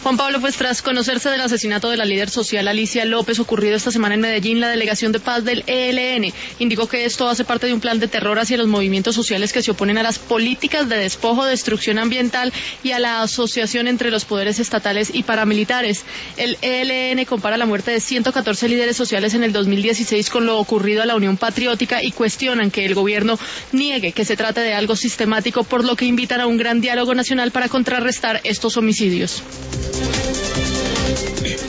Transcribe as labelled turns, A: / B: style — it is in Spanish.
A: Juan Pablo, pues tras conocerse del asesinato de la líder social Alicia López ocurrido esta semana en Medellín, la Delegación de Paz del ELN indicó que esto hace parte de un plan de terror hacia los movimientos sociales que se oponen a las políticas de despojo, destrucción ambiental y a la asociación entre los poderes estatales y paramilitares. El ELN compara la muerte de 114 líderes sociales en el 2016 con lo ocurrido a la Unión Patriótica y cuestionan que el gobierno niegue que se trate de algo sistemático, por lo que invitan a un gran diálogo nacional para contrarrestar estos homicidios.